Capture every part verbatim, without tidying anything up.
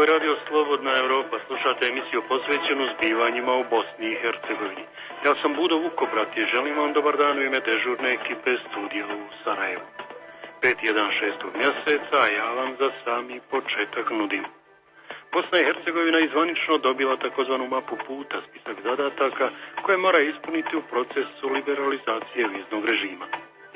je radio Slobodna Europa, slušate emisiju posvećenu zbivanjima u Bosni i Hercegovini. Ja sam Budo Vukobrat i želim vam dobar dan u ime dežurne ekipe studija u Sarajevu. pet jedan šestog mjeseca, a ja vam za sami početak nudim. Bosna i Hercegovina izvanično dobila takozvanu mapu puta, spisak zadataka koje mora ispuniti u procesu liberalizacije viznog režima.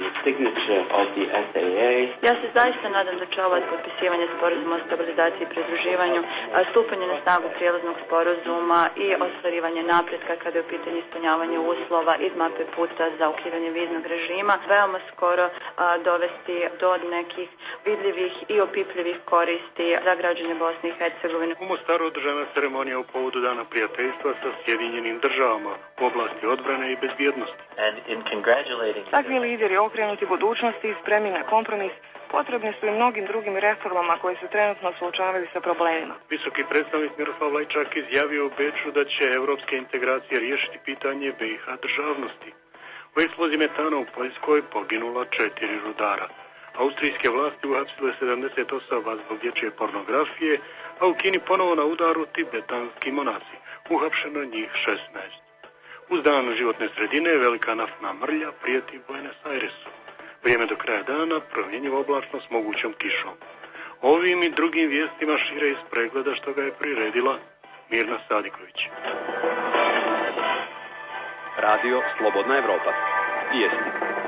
Ja se zaista nadam da će ovaj potpisivanje sporazuma o stabilizaciji i pridruživanju, stupanje na snagu prijelaznog sporazuma i ostvarivanje napretka kada je u pitanju ispunjavanje uslova iz mape puta za ukidanje viznog režima veoma skoro a, dovesti do nekih vidljivih i opipljivih koristi za građane Bosne i Hercegovine. U Mostaru održana ceremonija u povodu Dana prijateljstva sa Sjedinjenim državama u oblasti odbrane i bezbjednosti. Takvi lideri okrenuti budućnosti i spremni na kompromis potrebni su i mnogim drugim reformama koje se trenutno suočavaju sa problemima. Visoki predstavnik Miroslav Lajčak izjavio u Beču da će evropske integracije riješiti pitanje B i H državnosti. U eksploziji metana u Poljskoj poginula četiri rudara. Austrijske vlasti uhapsile sedamdeset osoba zbog dječje pornografije, a u Kini ponovo na udaru tibetanski monasi. Uhapšeno njih šesnaest. Uz dan životne sredine velika naftna mrlja prijeti Buenos Airesu. Vrijeme do kraja dana promjenjivo oblačno s mogućom kišom. Ovim i drugim vijestima šire iz pregleda što ga je priredila Mirna Sadiković. Radio Slobodna Evropa. Vijesti.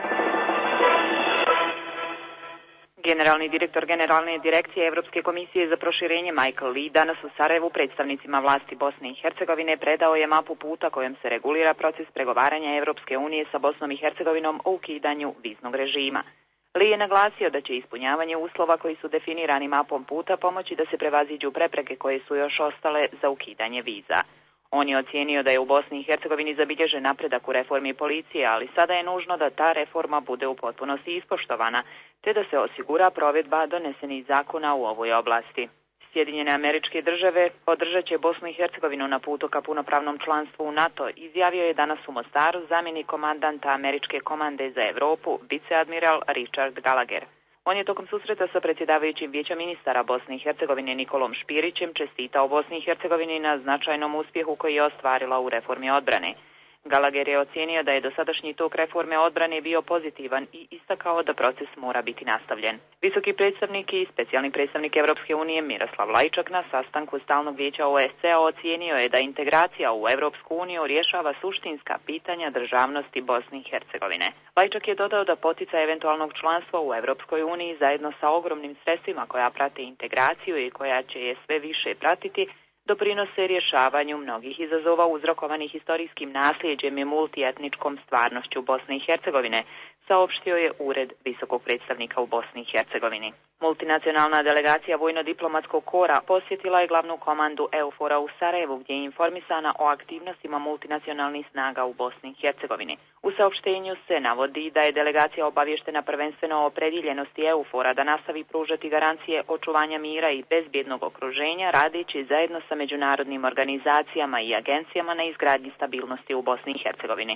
Generalni direktor Generalne direkcije Evropske komisije za proširenje Michael Lee danas u Sarajevu predstavnicima vlasti Bosne i Hercegovine predao je mapu puta kojom se regulira proces pregovaranja Evropske unije sa Bosnom i Hercegovinom o ukidanju viznog režima. Lee je naglasio da će ispunjavanje uslova koji su definirani mapom puta pomoći da se prevaziđu prepreke koje su još ostale za ukidanje viza. On je ocijenio da je u Bosni i Hercegovini zabilježen napredak u reformi policije, ali sada je nužno da ta reforma bude u potpunosti ispoštovana, te da se osigura provedba donesenih zakona u ovoj oblasti. Sjedinjene Američke Države podržat će Bosnu i Hercegovinu na putu ka punopravnom članstvu u NATO, izjavio je danas u Mostaru zamjenik komandanta Američke komande za Europu, viceadmiral Richard Gallagher. On je tokom susreta sa predsjedavajućim vijećem ministara Bosne i Hercegovine Nikolom Špirićem čestitao Bosni i Hercegovini na značajnom uspjehu koji je ostvarila u reformi odbrane. Gallagher je ocijenio da je dosadašnji tok reforme odbrane bio pozitivan i istakao da proces mora biti nastavljen. Visoki predstavnik i specijalni predstavnik Evropske unije Miroslav Lajčak na sastanku stalnog vijeća O S C-a ocijenio je da integracija u Evropsku uniju rješava suštinska pitanja državnosti Bosne i Hercegovine. Lajčak je dodao da potica eventualnog članstva u Evropskoj uniji zajedno sa ogromnim sredstvima koja prate integraciju i koja će je sve više pratiti doprinose rješavanju mnogih izazova uzrokovanih historijskim nasljeđem i multietničkom stvarnošću Bosne i Hercegovine, saopštio je Ured visokog predstavnika u Bosni i Hercegovini. Multinacionalna delegacija vojno-diplomatskog kora posjetila je glavnu komandu EUFOR-a u Sarajevu, gdje je informisana o aktivnostima multinacionalnih snaga u Bosni i Hercegovini. U saopštenju se navodi da je delegacija obavještena prvenstveno o opredjeljenosti EUFOR-a da nastavi pružati garancije očuvanja mira i bezbjednog okruženja, radeći zajedno sa međunarodnim organizacijama i agencijama na izgradnji stabilnosti u Bosni i Hercegovini.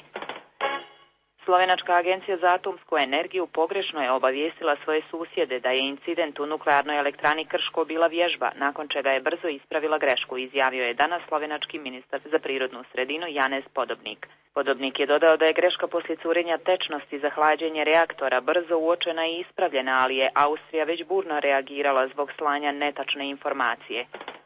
Slovenačka agencija za atomsku energiju pogrešno je obavijestila svoje susjede da je incident u nuklearnoj elektrani Krško bila vježba, nakon čega je brzo ispravila grešku, izjavio je danas slovenački ministar za prirodnu sredinu Janez Podobnik. Podobnik je dodao da je greška poslije curenja tečnosti za hlađenje reaktora brzo uočena i ispravljena, ali je Austrija već burno reagirala zbog slanja netačne informacije.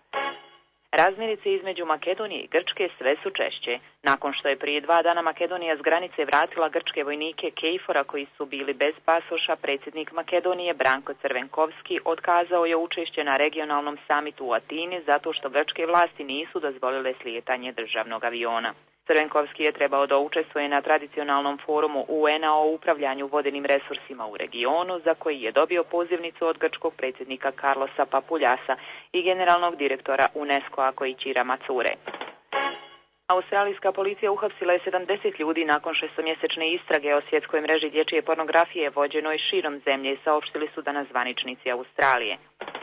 Razmirice između Makedonije i Grčke sve su češće. Nakon što je prije dva dana Makedonija s granice vratila grčke vojnike Kejfora koji su bili bez pasoša, predsjednik Makedonije Branko Crvenkovski otkazao je učešće na regionalnom samitu u Atini zato što grčke vlasti nisu dozvolile slijetanje državnog aviona. Crvenkovski je trebao da učestvuje na tradicionalnom forumu U N-a o upravljanju vodenim resursima u regionu, za koji je dobio pozivnicu od grčkog predsjednika Carlosa Papuljasa i generalnog direktora UNESCO-a Koichira Matsure. Australijska policija uhapsila je sedamdeset ljudi nakon šestomjesečne istrage o svjetskoj mreži dječje pornografije vođenoj širom zemlje, saopštili su danas zvaničnici Australije.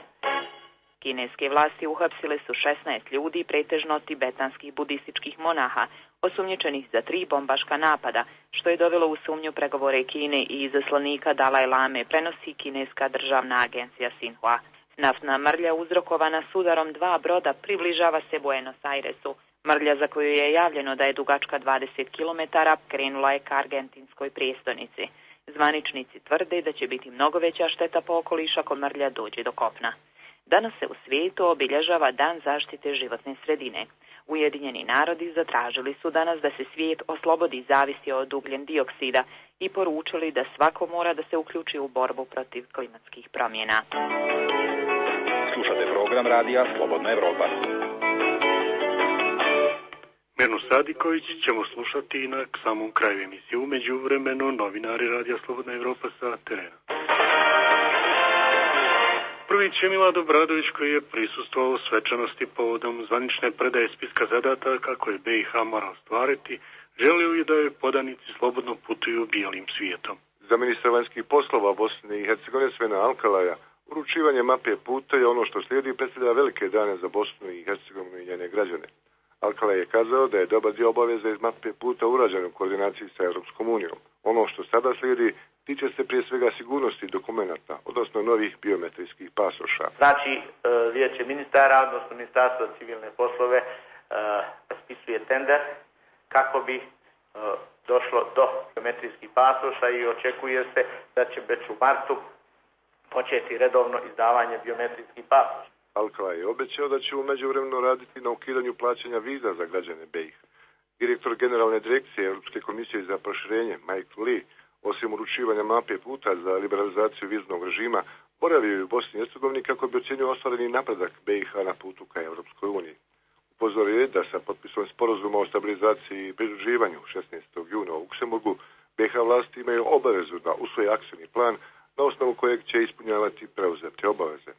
Kineske vlasti uhapsile su šesnaest ljudi, pretežno tibetanskih budističkih monaha, osumnjičenih za tri bombaška napada, što je dovelo u sumnju pregovore Kine i izaslanika Dalaj Lame, prenosi kineska državna agencija Xinhua. Naftna mrlja uzrokovana s udarom dva broda približava se Buenos Airesu. Mrlja za koju je javljeno da je dugačka dvadeset kilometara krenula je ka argentinskoj prijestolnici. Zvaničnici tvrde da će biti mnogo veća šteta po okoliš ako mrlja dođe do kopna. Danas se u svijetu obilježava Dan zaštite životne sredine. Ujedinjeni narodi zatražili su danas da se svijet oslobodi zavisi od ugljen dioksida i poručili da svako mora da se uključi u borbu protiv klimatskih promjena. Slušate program radija Slobodna Evropa. Mirnu Sadiković ćemo slušati i na samom kraju emisije. Umeđu vremenu novinari radija Slobodna Evropa sa terena. Prvić je Milad Obradović koji je prisustvovao svečanosti povodom zvanične predaje spiska zadataka koje B i H mora ostvariti, želio je da joj podanici slobodno putuju bijelim svijetom. Za ministra vanjskih poslova Bosne i Hercegovine Svena Alkalaja uručivanje mape puta je ono što slijedi i predstavlja velike dane za Bosnu i Hercegovinu i njene građane. Alkalaj je kazao da je dobar dio obaveza iz mape puta urađen u koordinaciji sa Europskom unijom. Ono što sada slijedi tiče se prije svega sigurnosti dokumenata, odnosno novih biometrijskih pasoša. Znači, Vijeće ministara, odnosno Ministarstvo civilne poslove, raspisuje tender kako bi došlo do biometrijskih pasoša i očekuje se da će već u martu početi redovno izdavanje biometrijskih pasoša. Alkalaj je obećao da će u međuvremenu raditi na ukidanju plaćanja viza za građane B i H. Direktor Generalne direkcije Europske komisije za proširenje Michael Lee, osim uručivanja mape puta za liberalizaciju viznog režima, boravio je u Bosni i Hercegovini kako bi ocenio ostvareni napredak B i H na putu ka Europskoj uniji. Upozorio je da sa potpisom sporazuma o stabilizaciji i pridruživanju šesnaestog juna u Luksemburgu B i H vlasti imaju obavezu da usvoje akcijni plan na osnovu kojeg će ispunjavati preuzete obaveze.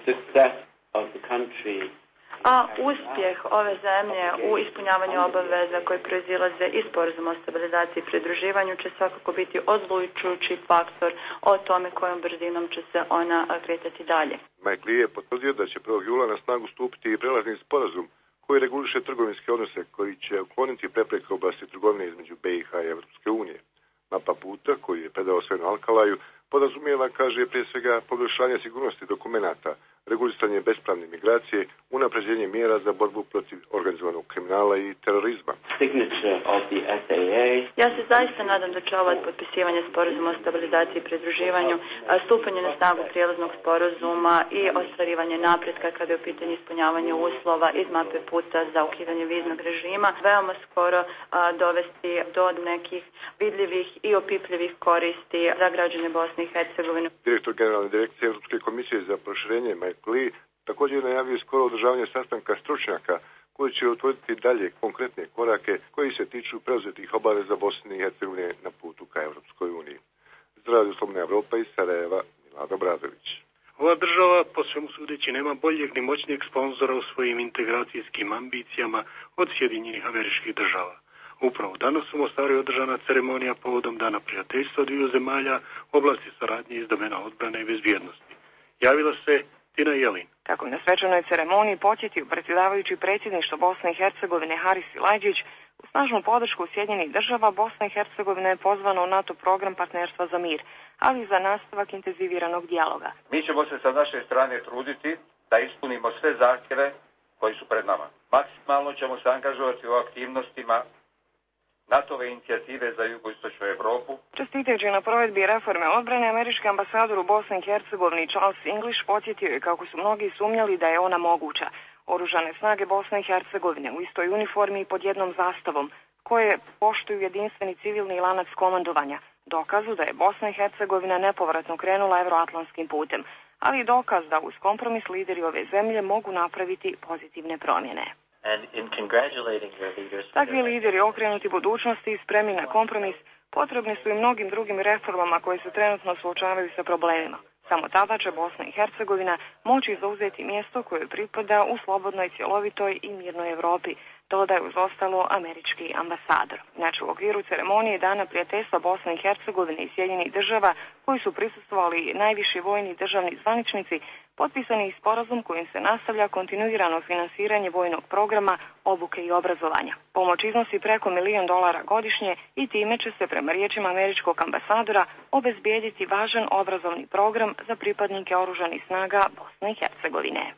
A uspjeh ove zemlje u ispunjavanju obaveza koje proizilaze iz sporazuma o stabilizaciji i pridruživanju će svakako biti odlučujući faktor o tome kojom brzinom će se ona kretati dalje. Michael je potvrdio da će prvog jula na snagu stupiti i prelazni sporazum koji reguliše trgovinske odnose koji će ukloniti prepreke u oblasti trgovine između B i H i Europske unije. Mapa puta koju je predao Svenu Alkalaju podrazumijeva, kaže, prije svega poboljšanje sigurnosti dokumenata, regulisanje bespravne migracije, unapređenje mjera za borbu protiv organizovanog kriminala i terorizma. Ja se zaista nadam da će ovo potpisivanje sporazuma o stabilizaciji i pridruživanju, stupanje na snagu prijelaznog sporazuma i ostvarivanje napretka kada je u pitanju ispunjavanja uslova iz mape puta za ukidanje viznog režima veoma skoro a, dovesti do nekih vidljivih i opipljivih koristi za građane Bosne i Hercegovine. Direktor Generalne direkcije Europske komisije za proširenje Michael Lee također je najavio skoro održavanje sastanka stručnjaka koji će utvrditi dalje konkretne korake koji se tiču preuzetih obaveza Bosne i Hercegovine na putu ka Europskoj uniji. Za Radio Slobodna Evropa iz Sarajeva, Milad Obradović. Ova država, po svemu sudeći, nema boljeg ni moćnijeg sponzora u svojim integracijskim ambicijama od Sjedinjenih Američkih Država. Upravo danas u Mostaru je održana ceremonija povodom Dana prijateljstva dviju zemalja u oblasti saradnje iz domena odbrane i bezbjednosti. Javila se Tina Jelin. Kako je na svečanoj ceremoniji podsjetio predsjedavajući predsjedništvo Bosne i Hercegovine Haris Silajdžić, u snažnu podršku Sjedinjenih Država Bosna i Hercegovina je pozvana u NATO program partnerstva za mir, ali i za nastavak intenziviranog dijaloga. Mi ćemo se sa naše strane truditi da ispunimo sve zahtjeve koji su pred nama. Maksimalno ćemo se angažovati u aktivnostima NATO-ve inicijative za jugoistočnu Evropu. Čestitajući na provedbi reforme odbrane, američki ambasador u Bosni i Hercegovini Charles English podsjetio je kako su mnogi sumnjali da je ona moguća. Oružane snage Bosne i Hercegovine u istoj uniformi i pod jednom zastavom, koje poštuju jedinstveni civilni lanac komandovanja, dokazu da je Bosna i Hercegovina nepovratno krenula euroatlantskim putem, ali i dokaz da uz kompromis lideri ove zemlje mogu napraviti pozitivne promjene. Takvi lideri okrenuti budućnosti i spremni na kompromis potrebni su i mnogim drugim reformama koje se trenutno suočavaju sa problemima. Samo tada će Bosna i Hercegovina moći zauzeti mjesto koje pripada u slobodnoj, cjelovitoj i mirnoj Europi, dodaje uz ostalo američki ambasador. Znači, u okviru ceremonije Dana prijateljstva Bosne i Hercegovine i Sjedinjenih Država, koji su prisustvovali najviši vojni državni zvaničnici, Potpisani je sporazum kojim se nastavlja kontinuirano finansiranje vojnog programa, obuke i obrazovanja. Pomoć iznosi preko milion dolara godišnje i time će se, prema riječima američkog ambasadora, obezbijediti važan obrazovni program za pripadnike oružanih snaga Bosne i Hercegovine.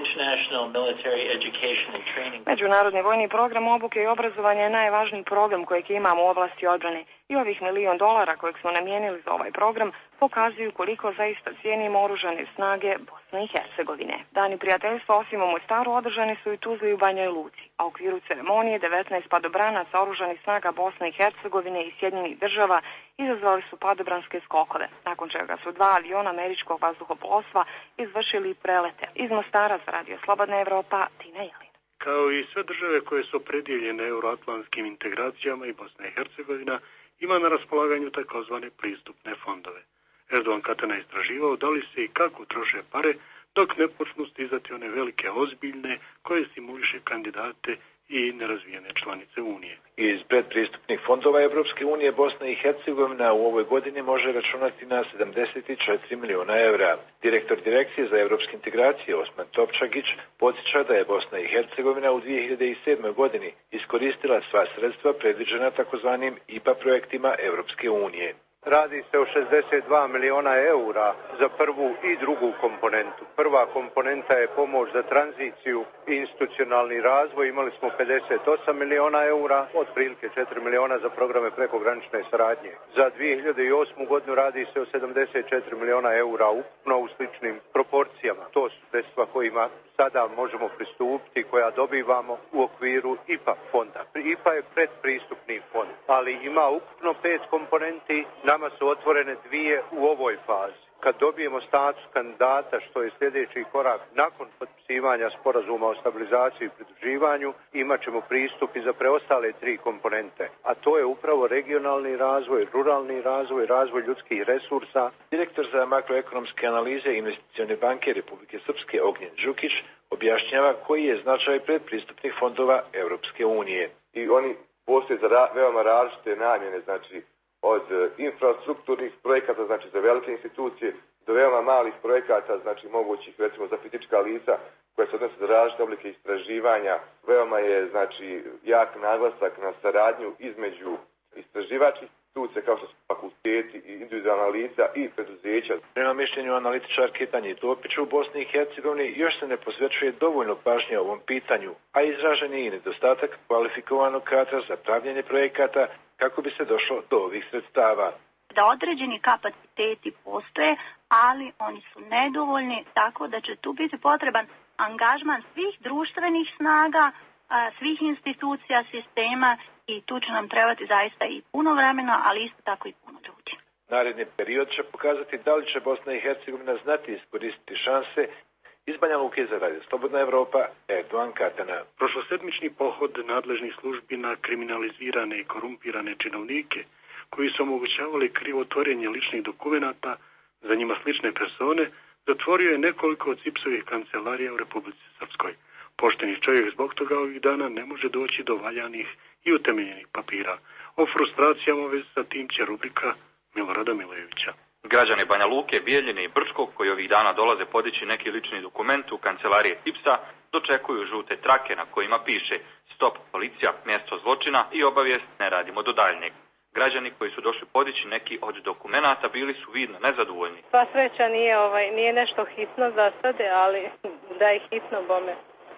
Međunarodni vojni program obuke i obrazovanja je najvažniji program kojeg imamo u oblasti odbrane i ovih milion dolara kojeg smo namijenili za ovaj program pokazuju koliko zaista cijenimo oružane snage Bosne i Hercegovine. Dani prijateljstva osim u Mostaru održani su i Tuzli i u Banjoj Luci, a u okviru ceremonije devetnaest padobranaca oružanih snaga Bosne i Hercegovine i Sjedinjenih država izazvali su padobranske skokove, nakon čega su dva aviona američkog vazduhoplovstva izvršili prelete. Iz Mostara za Radio Slobodna Evropa, Tina Jelin. Kao i sve države koje su opredjeljene euroatlantskim integracijama i Bosna i Hercegovina ima na raspolaganju takozvane pristupne fondove. Erdogan Katana istraživao da li se i kako troše pare dok ne počnu stizati one velike ozbiljne koje stimuliše kandidate i nerazvijene članice Unije. Iz predpristupnih fondova Evropske unije Bosna i Hercegovina u ovoj godini može računati na sedamdeset četiri miliona evra. Direktor Direkcije za evropske integracije Osman Topčagić podsjeća da je Bosna i Hercegovina u dvije hiljade sedmoj. godini iskoristila sva sredstva predviđena takozvanim I P A projektima Evropske unije. Radi se o šezdeset dva miliona eura za prvu i drugu komponentu. Prva komponenta je pomoć za tranziciju i institucionalni razvoj. Imali smo pedeset osam miliona eura, otprilike četiri miliona za programe prekogranične saradnje. Za dvije hiljade osmu. godinu radi se o sedamdeset četiri miliona eura ukupno u sličnim proporcijama. To su sredstva kojima sada možemo pristupiti, koja dobivamo u okviru I P A fonda. I P A je predpristupni fond, ali ima ukupno pet komponenti. Nama su otvorene dvije u ovoj fazi. Kad dobijemo status kandidata, što je sljedeći korak nakon potpisivanja sporazuma o stabilizaciji i pridruživanju, imat ćemo pristup i za preostale tri komponente. A to je upravo regionalni razvoj, ruralni razvoj, razvoj ljudskih resursa. Direktor za makroekonomske analize i investicione banke Republike Srpske Ognjen Đukić objašnjava koji je značaj predpristupnih fondova Evropske unije. I oni postoje za ra- veoma različite namjene, znači od infrastrukturnih projekata, znači za velike institucije, do veoma malih projekata, znači mogućih recimo za fizička lica koja se odnose za različite oblike istraživanja. Veoma je znači jak naglasak na saradnju između istraživačkih institucija kao što su fakulteti i individualna lica i preduzeća. Prema mišljenju analitičarke Tanji Topić, u Bosni i Hercegovini još se ne posvećuje dovoljno pažnje ovom pitanju, a izražen je i nedostatak kvalifikovanog kadra za pravljenje projekata kako bi se došlo do ovih sredstava. Da određeni kapaciteti postoje, ali oni su nedovoljni, tako da će tu biti potreban angažman svih društvenih snaga, svih institucija, sistema i tu će nam trebati zaista i puno vremena, ali isto tako i puno ljudi. Naredni period će pokazati da li će Bosna i Hercegovina znati iskoristiti šanse. Iz Banja Luke za Radio Slobodna Evropa, Erdogan Katana. Prošlosedmični pohod nadležnih službi na kriminalizirane i korumpirane činovnike koji su omogućavali krivotvorenje ličnih dokumenata za njima slične persone, zatvorio je nekoliko od cipsovih kancelarija u Republici Srpskoj. Pošteni čovjek zbog toga ovih dana ne može doći do valjanih i utemeljenih papira. O frustracijama već sa tim će rubrika Milorada Milojevića. Građani Banja Luke, Bijeljine i Brčkog, koji ovih dana dolaze podići neki lični dokument u kancelarije tipsa, dočekuju žute trake na kojima piše stop policija, mjesto zločina i obavijest ne radimo do daljnjeg. Građani koji su došli podići neki od dokumenata bili su vidno nezadovoljni. Pa sreća nije, ovaj, nije nešto hitno za sada, ali da je hitno bome.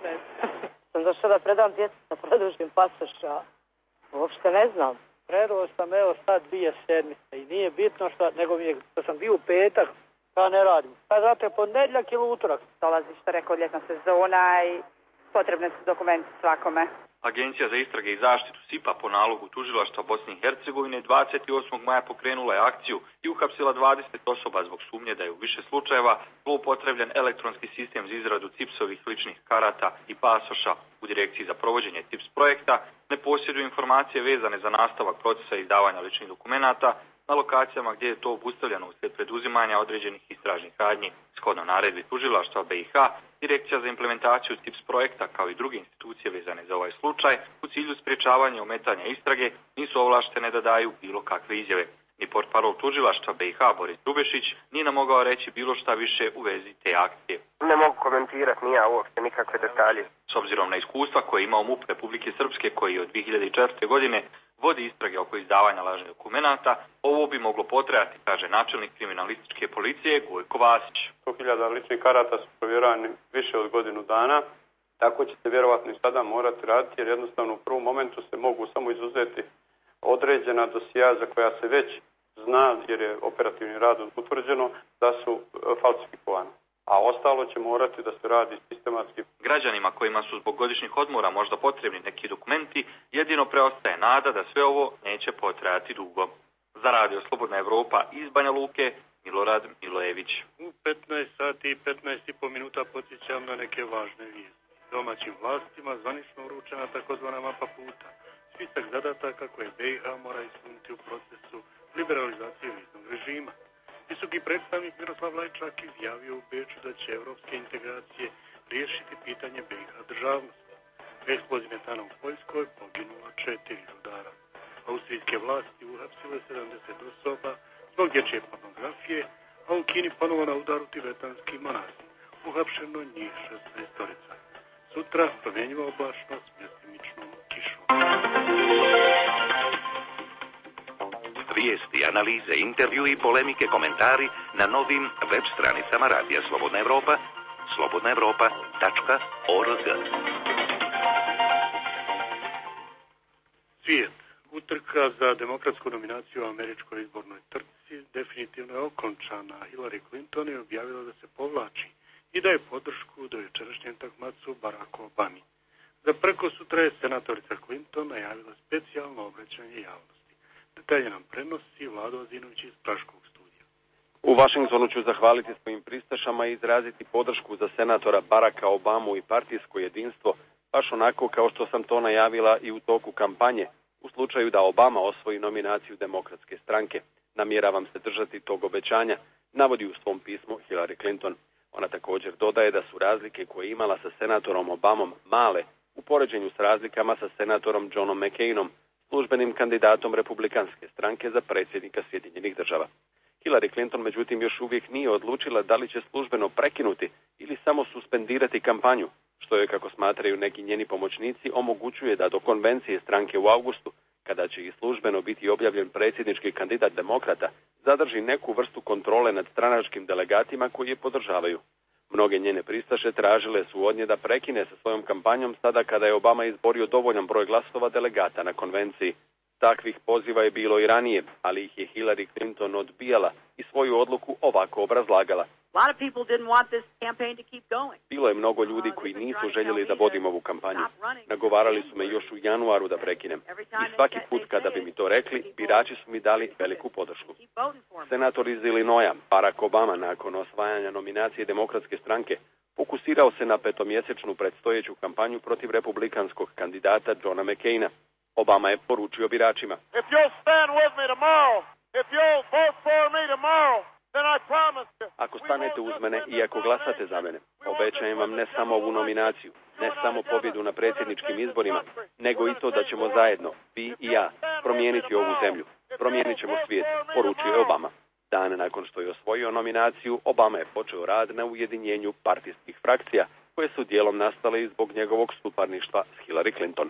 Sam došla da predam djecu da produžim pasoša. Uopšte ne znam. Preruo sam evo sad dvije sedmice i nije bitno što, nego mi je, što sam bio u petak, pa ne radim. Pa znate, ponedjeljak ili utorak. Dolazi što rekao ljetna sezona i potrebne su dokumenti svakome. Agencija za istrage i zaštitu S I P A po nalogu tužilaštva Bosne i Hercegovine dvadeset osmog maja pokrenula je akciju i uhapsila dvadeset osoba zbog sumnje da je u više slučajeva zloupotrebljen elektronski sistem za izradu cipsovih ličnih karata i pasoša. U Direkciji za provođenje tips projekta ne posjeduju informacije vezane za nastavak procesa izdavanja ličnih dokumenata na lokacijama gdje je to obustavljeno uslijed preduzimanja određenih istražnih radnji. Shodno naredbi tužilaštva B i H, Direkcija za implementaciju tips projekta kao i druge institucije vezane za ovaj slučaj u cilju sprječavanja ometanja istrage nisu ovlaštene da daju bilo kakve izjave. Ni portparol tužilaštva B i H Boris Dubešić nije nam mogao reći bilo šta više u vezi te akcije. Ne mogu komentirati ni ja uopšte nikakve detalje. S obzirom na iskustva koje ima MUP Republike Srpske koji od dvije hiljade četvrte. godine vodi istrage oko izdavanja lažnih dokumenata, ovo bi moglo potrajati, kaže načelnik kriminalističke policije Gojko Vasić. sto hiljada ličnih karata su provjeravani više od godinu dana, tako će se vjerovatno i sada morati raditi jer jednostavno u prvom momentu se mogu samo izuzeti određena dosija za koja se već zna, jer je operativnim radom utvrđeno da su falsifikovane. A ostalo će morati da se radi sistematski. Građanima kojima su zbog godišnjih odmora možda potrebni neki dokumenti, jedino preostaje nada da sve ovo neće potrajati dugo. Za Radio Slobodna Evropa iz Banja Luke, Milorad Milojević. U petnaest sati i petnaest i po minuta podsjećam na neke važne vijesti. Domaćim vlastima zvanično uručena takozvana mapa puta. Spisak zadataka koje B i H mora ispuniti u procesu liberalizacije viznog režima. Visoki predstavnik Miroslav Lajčak izjavio u Beču da će evropske integracije riješiti pitanje B i H državnosti. U eksploziji metana u Poljskoj poginula četiri rudara. Austrijske vlasti uhapsile sedamdeset osoba zbog dječje pornografije, a u Kini ponovo na udaru tibetanski monasi. Uhapšeno njih šesnaestorica. Sutra promjenjiva oblačnost s mjestimičnom kišom. Vijesti, analize, intervju i polemike, komentari na novim web stranicama Radija Slobodna Evropa, slobodna evropa tačka org. Svijet. Utrka za demokratsku nominaciju u američkoj izbornoj trci definitivno je okončana. Hillary Clinton je objavila da se povlači i daje podršku do jučerašnjem takmacu Baracku Obami. Za preko sutra je senatorica Clinton najavila specijalno obraćanje javnosti. Detalje nam prenosi Vlado Azinović iz Praškog studija. U Vašingtonu ću zahvaliti svojim pristašama i izraziti podršku za senatora Baracka Obamu i partijsko jedinstvo, baš onako kao što sam to najavila i u toku kampanje, u slučaju da Obama osvoji nominaciju Demokratske stranke. Namjeravam se držati tog obećanja, navodi u svom pismu Hillary Clinton. Ona također dodaje da su razlike koje je imala sa senatorom Obamom male u poređenju s razlikama sa senatorom Johnom McCainom, službenim kandidatom Republikanske stranke za predsjednika Sjedinjenih država. Hillary Clinton međutim još uvijek nije odlučila da li će službeno prekinuti ili samo suspendirati kampanju, što je, kako smatraju neki njeni pomoćnici, omogućuje da do konvencije stranke u avgustu, kada će i službeno biti objavljen predsjednički kandidat demokrata, zadrži neku vrstu kontrole nad stranačkim delegatima koji je podržavaju. Mnoge njene pristaše tražile su od nje da prekine sa svojom kampanjom sada kada je Obama izborio dovoljan broj glasova delegata na konvenciji. Takvih poziva je bilo i ranije, ali ih je Hillary Clinton odbijala i svoju odluku ovako obrazlagala. Bilo je mnogo ljudi koji nisu željeli da vodim ovu kampanju. Nagovarali su me još u januaru da prekinem. I svaki put kada bi mi to rekli, birači su mi dali veliku podršku. Senator iz Illinoisa, Barack Obama, nakon osvajanja nominacije Demokratske stranke, fokusirao se na petomjesečnu predstojeću kampanju protiv republikanskog kandidata Johna McCaina. Obama je poručio biračima: Ako stanete uz mene i ako glasate za mene, obećajem vam ne samo ovu nominaciju, ne samo pobjedu na predsjedničkim izborima, nego i to da ćemo zajedno, vi i ja, promijeniti ovu zemlju. Promijenit ćemo svijet, poručio je Obama. Dan nakon što je osvojio nominaciju, Obama je počeo rad na ujedinjenju partijskih frakcija, koje su dijelom nastale i zbog njegovog suparništva s Hillary Clinton.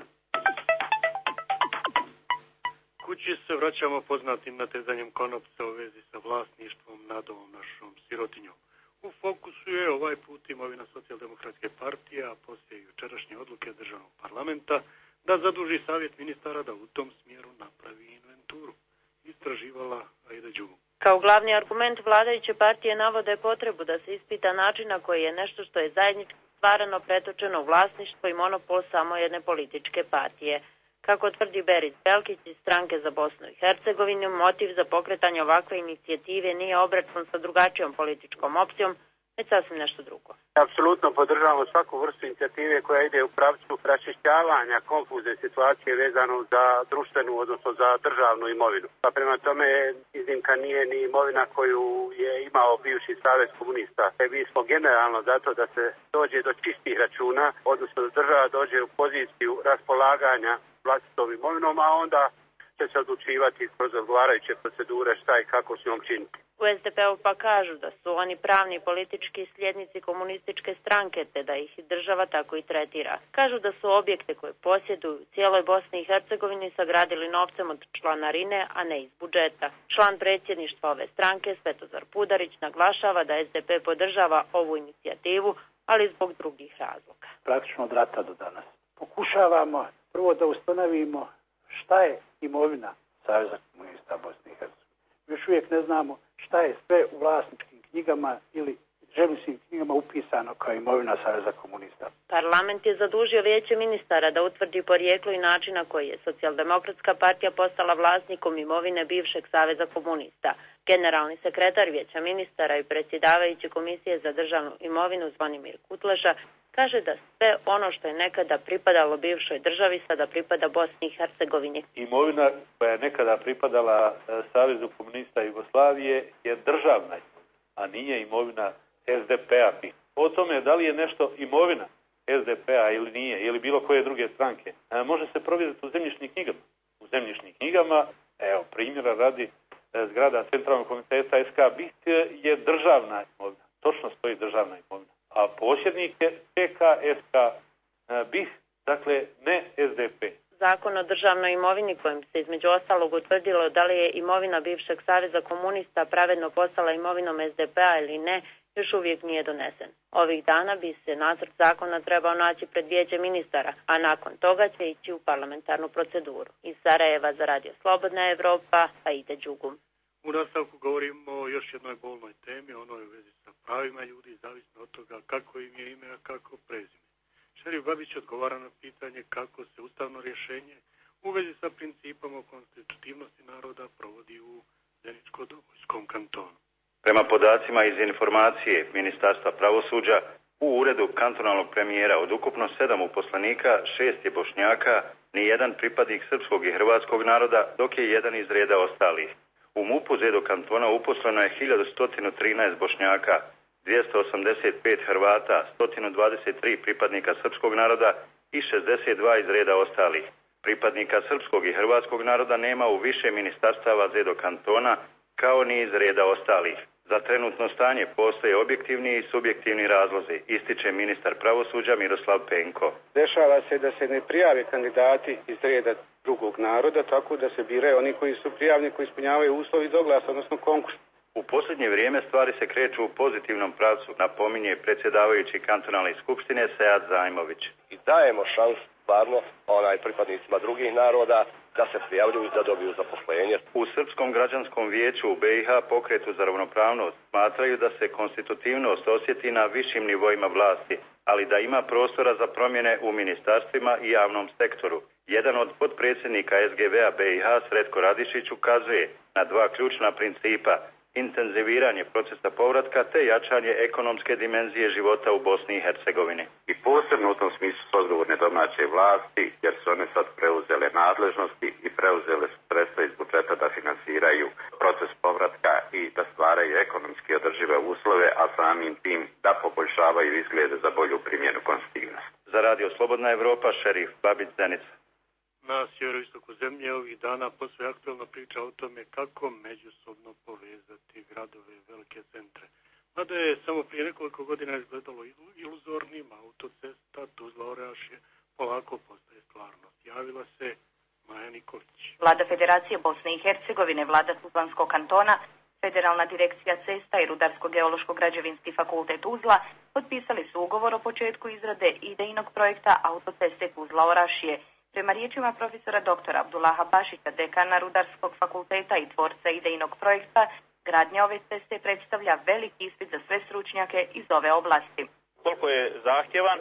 Kući se vraćamo poznatim natezanjem konopca u vezi sa vlasništvom nad ovom našom sirotinjom. U fokusu je ovaj put imovina Socijaldemokratske partije, a poslije jučerašnje odluke državnog parlamenta da zaduži savjet ministara da u tom smjeru napravi inventuru. Istraživala Aida Đumu. Kao glavni argument vladajuće partije navode potrebu da se ispita način na koji je nešto što je zajednički stvarano pretočeno u vlasništvo i monopol samo jedne političke partije. Kako tvrdi Berit Belkić iz Stranke za Bosnu i Hercegovinu, motiv za pokretanje ovakve inicijative nije obračun sa drugačijom političkom opcijom, već sasvim nešto drugo. Apsolutno podržavamo svaku vrstu inicijative koja ide u pravcu raščišćavanja konfuzne situacije vezano za društvenu, odnosno za državnu imovinu. Pa prema tome iznimka nije ni imovina koju je imao bivši Savez komunista. E, mi smo generalno zato da se dođe do čistih računa, odnosno da država dođe u poziciju raspolaganja vlastitom imovinom, a onda će se odlučivati kroz odgovarajuće procedure šta i kako s njom činiti. U es de pe-u pa kažu da su oni pravni i politički sljednici komunističke stranke, te da ih država tako i tretira. Kažu da su objekte koje posjeduju u cijeloj Bosni i Hercegovini sagradili novcem od članarine, a ne iz budžeta. Član predsjedništva ove stranke, Svetozar Pudarić, naglašava da es de pe podržava ovu inicijativu, ali zbog drugih razloga. Praktično od rata do danas. Pokušavamo prvo da ustanovimo šta je imovina Saveza komunista Bosne i Hercegovine. Još uvijek ne znamo šta je sve u vlasničkim knjigama ili zemljišnim knjigama upisano kao imovina Saveza komunista. Parlament je zadužio vijeće ministara da utvrdi porijeklo i način na koji je Socijaldemokratska partija postala vlasnikom imovine bivšeg Saveza komunista. Generalni sekretar vijeća ministara i predsjedavajući Komisije za državnu imovinu Zvonimir Kutleša kaže da sve ono što je nekada pripadalo bivšoj državi sada pripada Bosni i Hercegovini. Imovina koja je nekada pripadala Savezu komunista Jugoslavije je državna, a nije imovina es de pe-a. O tome da li je nešto imovina es de pe-a ili nije, ili bilo koje druge stranke, može se provjeriti u zemljišnim knjigama. U zemljišnim knjigama, evo primjera radi, zgrada Centralnog komiteta es ka BiH je državna imovina. Točno stoji državna imovina. A posjednik je te ka es ka BiH, dakle ne es de pe. Zakon o državnoj imovini kojim se između ostalog utvrdilo da li je imovina bivšeg Saveza komunista pravedno postala imovinom es de pe-a ili ne, još uvijek nije donesen. Ovih dana bi se nacrt zakona trebao naći pred vijeće ministara, a nakon toga će ići u parlamentarnu proceduru. Iz Sarajeva za Radio Slobodna Evropa, Aida Đugum. U nastavku govorimo o još jednoj bolnoj temi, onoj u vezi sa pravima ljudi, zavisno od toga kako im je ime, a kako prezime. Šerif Babić odgovara na pitanje kako se ustavno rješenje u vezi sa principom o konstitutivnosti naroda provodi u Zeničko-Dobojskom kantonu. Prema podacima iz informacije Ministarstva pravosuđa, u uredu kantonalnog premijera od ukupno sedam uposlenika, šest je Bošnjaka, ni jedan pripadnik srpskog i hrvatskog naroda, dok je jedan iz reda ostalih. U MUP-u Zedo kantona uposleno je hiljadu sto trinaest Bošnjaka, dvjesto osamdeset pet Hrvata, sto dvadeset tri pripadnika srpskog naroda i šezdeset dva iz reda ostalih. Pripadnika srpskog i hrvatskog naroda nema u više ministarstava Zedo kantona, kao ni iz reda ostalih. Za trenutno stanje postoje objektivni i subjektivni razlozi, ističe ministar pravosuđa Miroslav Penko. Dešava se da se ne prijave kandidati iz reda drugog naroda, tako da se biraju oni koji su prijavljeni, koji ispunjavaju uslovi za oglas, odnosno konkurs. U posljednje vrijeme stvari se kreću u pozitivnom pravcu, napominje predsjedavajući kantonalne skupštine Sead Zajmović. I dajemo šansu stvarno onaj pripadnicima drugih naroda da se prijavljuju da dobiju zaposlenje. U Srpskom građanskom vijeću u be i ha pokretu za ravnopravnost smatraju da se konstitutivnost osjeti na višim nivoima vlasti, ali da ima prostora za promjene u ministarstvima i javnom sektoru. Jedan od potpredsjednika es ge ve-a be i ha, Sretko Radišić, ukazuje na dva ključna principa: intenziviranje procesa povratka te jačanje ekonomske dimenzije života u Bosni i Hercegovini. I posebno u tom smislu su odgovorne domaće vlasti, jer su one sad preuzele nadležnosti i preuzele sredstva iz budžeta da finansiraju proces povratka i da stvaraju ekonomski održive uslove, a samim tim da poboljšavaju izglede za bolju primjenu konstitutivnosti. Za Radio Slobodna Evropa, Šerif Babić, Zenica. Na sjeveroistoku zemlje ovih dana posve aktualna priča o tome kako međusobno povezati gradove i velike centre. Mada je samo prije nekoliko godina izgledalo iluzornim, autocesta Tuzla-Orašje polako postaje stvarnost. Javila se Maja Nikolić. Vlada Federacije Bosne i Hercegovine, vlada Tuzlanskog kantona, Federalna direkcija cesta i Rudarsko-geološko-građevinski fakultet Tuzla potpisali su ugovor o početku izrade idejnog projekta autoceste Tuzla-Orašje. Prema riječima profesora doktora Abdullaha Bašića, dekana Rudarskog fakulteta i tvorca idejnog projekta, gradnja ove ceste predstavlja veliki ispit za sve stručnjake iz ove oblasti. Koliko je zahtjevan,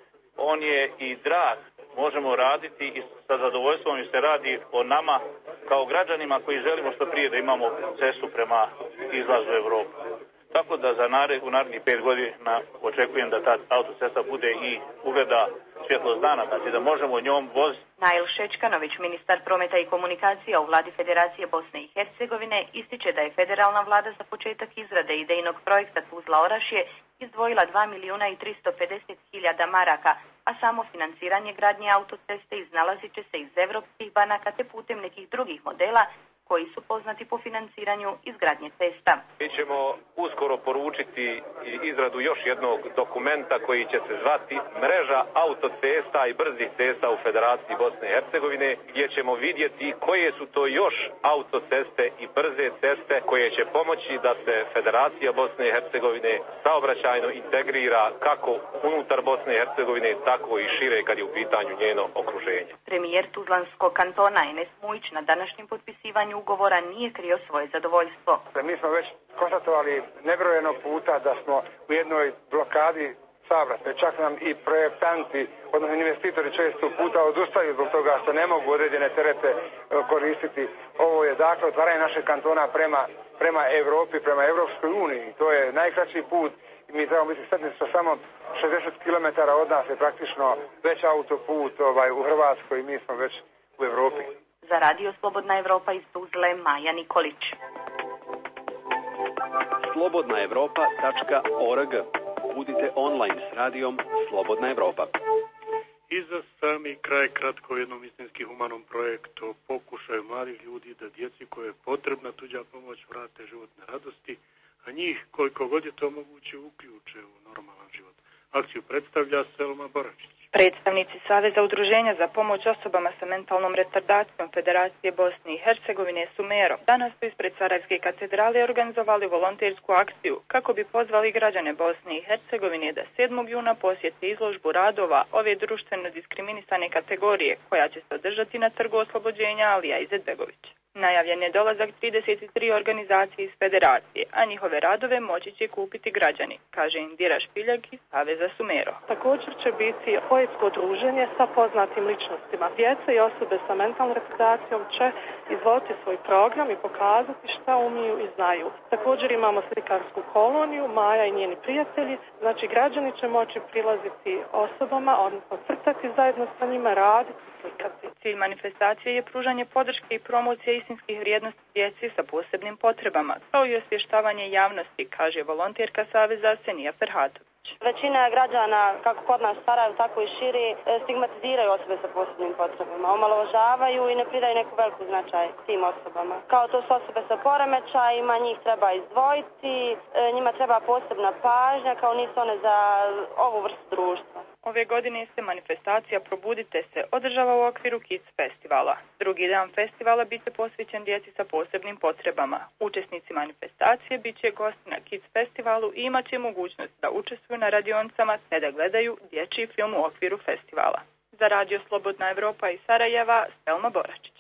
on je i drag. Možemo raditi i sa zadovoljstvom i se radi o nama kao građanima koji želimo što prije da imamo cestu prema izlazu u Evropu. Tako da za nared, u narednih pet godina očekujem da ta autocesta bude i ugleda svjetlost dana, znači da možemo njom voziti. Nail Šečkanović, ministar prometa i komunikacija u vladi Federacije Bosne i Hercegovine, ističe da je federalna vlada za početak izrade idejnog projekta Tuzla-Orašje izdvojila dva milijuna i tristo pedeset hiljada maraka, a samo financiranje gradnje autoceste iznalazit će se iz evropskih banaka te putem nekih drugih modela koji su poznati po financiranju izgradnje cesta. Mi ćemo uskoro poručiti izradu još jednog dokumenta koji će se zvati Mreža autocesta i brzih cesta u Federaciji Bosne i Hercegovine, gdje ćemo vidjeti koje su to još autoceste i brze ceste koje će pomoći da se Federacija Bosne i Hercegovine saobraćajno integrira kako unutar Bosne i Hercegovine, tako i šire kad je u pitanju njeno okruženje. Premijer Tuzlanskog kantona Enes Mujić na današnjem potpisivanju ugovora nije krio svoje zadovoljstvo. Mi smo već konstatovali nebrojeno puta da smo u jednoj blokadi saobraćaja. Čak nam i projektanti, odnosno investitori često puta odustaju zbog toga što ne mogu određene terete koristiti. Ovo je dakle otvaranje našeg kantona prema, prema Evropi, prema Evropskoj uniji. To je najkraći put i mi trebamo biti sretni što samo šezdeset kilometara od nas je praktično već autoput ovaj, u Hrvatskoj i mi smo već u Evropi. Za Radio Slobodna Evropa iz Tuzle, Maja Nikolić. slobodna evropa tačka org. Budite online s radijom Slobodna Evropa. I za sami kraj kratko jednom istinski humanom projektu o pokušaju mladih ljudi da djeci koje je potrebna tuđa pomoć vrate životne radosti, a njih koliko god je to moguće uključe u normalan život. Akciju predstavlja Selma Boračić. Predstavnici Saveza udruženja za pomoć osobama sa mentalnom retardacijom Federacije Bosne i Hercegovine Sumero danas su ispred Sarajevske katedrale organizovali volontersku akciju kako bi pozvali građane Bosne i Hercegovine da sedmog juna posjete izložbu radova ove društveno diskriminisane kategorije koja će se održati na Trgu oslobođenja Alija Izetbegovića. Najavljen je dolazak trideset tri organizacije iz Federacije, a njihove radove moći će kupiti građani, kaže Indira Špiljak iz Saveza Sumero. Također će biti poetsko druženje sa poznatim ličnostima. Djeca i osobe sa mentalnom retardacijom će izvoditi svoj program i pokazati šta umiju i znaju. Također imamo slikarsku koloniju, Maja i njeni prijatelji, znači građani će moći prilaziti osobama, odnosno crtati zajedno sa njima, raditi, slikati. Cilj manifestacije je pružanje podrške i promocija istinskih vrijednosti djeci sa posebnim potrebama, kao i osvještavanje javnosti, kaže volonterka Saveza Senija Ferhatović. Većina građana, kako kod nas Sarajevo, tako i širi, stigmatiziraju osobe sa posebnim potrebama, omalovažavaju i ne pridaju neku veliku značaj tim osobama. Kao to su osobe sa poremećajima, njih treba izdvojiti, njima treba posebna pažnja, kao nisu one za ovu vrstu društva. Ove godine se manifestacija Probudite se održava u okviru Kids festivala. Drugi dan festivala bit će posvećen djeci sa posebnim potrebama. Učesnici manifestacije bit će gosti na Kids festivalu i imat će mogućnost da učestvuju na radionicama te da gledaju dječji film u okviru festivala. Za Radio Slobodna Evropa iz Sarajeva, Selma Boračić.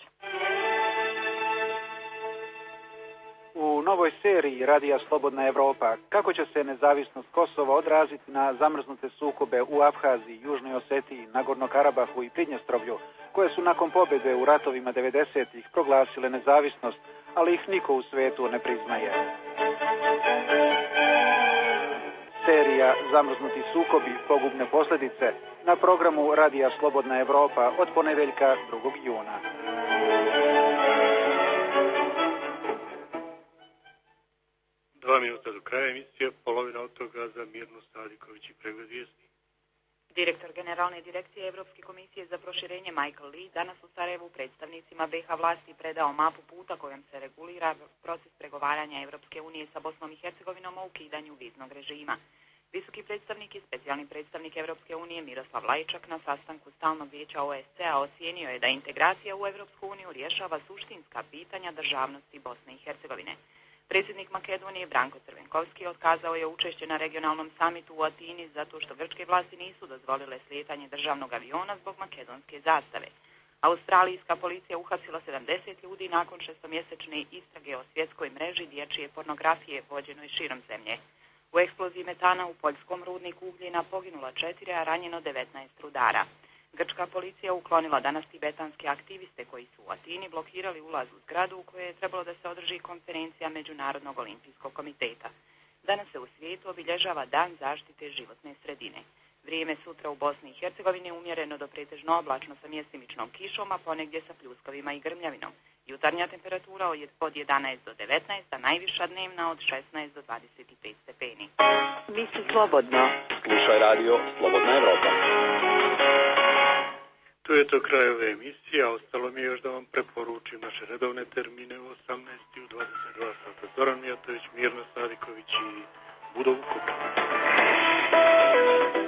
U novoj seriji Radija Slobodna Evropa kako će se nezavisnost Kosova odraziti na zamrznute sukobe u Abhaziji, Južnoj Osetiji, Nagorno Karabahu i Pridnjestrovlju, koje su nakon pobjede u ratovima devedesetih proglasile nezavisnost, ali ih niko u svetu ne priznaje. Serija Zamrznuti sukobi, pogubne posljedice na programu Radija Slobodna Evropa od ponedeljka drugog juna. Dva minuta do kraja emisije, polovina od toga za Mirnu Sadiković i pregled vijesti. Direktor Generalne direkcije Evropske komisije za proširenje Michael Lee danas u Sarajevu predstavnicima be ha vlasti predao mapu puta kojom se regulira proces pregovaranja Evropske unije sa Bosnom i Hercegovinom o ukidanju viznog režima. Visoki predstavnik i specijalni predstavnik Evropske unije Miroslav Lajčak na sastanku stalnog vijeća o es ce a ocijenio je da integracija u Evropsku uniju rješava suštinska pitanja državnosti Bosne i Hercegovine. Predsjednik Makedonije Branko Crvenkovski otkazao je učešće na regionalnom samitu u Atini zato što grčke vlasti nisu dozvolile slijetanje državnog aviona zbog makedonske zastave. Australijska policija uhapsila sedamdeset ljudi nakon šestomjesečne istrage o svjetskoj mreži dječje pornografije vođenoj širom zemlje. U eksploziji metana u poljskom rudniku ugljena poginula četiri, a ranjeno devetnaest rudara. Grčka policija uklonila danas tibetanske aktiviste koji su u Atini blokirali ulaz u zgradu u kojoj je trebalo da se održi konferencija Međunarodnog olimpijskog komiteta. Danas se u svijetu obilježava Dan zaštite životne sredine. Vrijeme sutra u Bosni i Hercegovini umjereno do pretežno oblačno sa mjestimičnom kišom, a ponegdje sa pljuskovima i grmljavinom. Jutarnja temperatura od jedanaest do devetnaest, a najviša dnevna od šesnaest do dvadeset pet stepeni. Misli slobodno. Slušaj radio Slobodna Evropa. To je to kraj ove emisije, a ostalo mi je još da vam preporučim naše redovne termine u osamnaest i u dvadeset dva sata. Zoran Mijatović, Mirna Sadiković i Budo Vuković.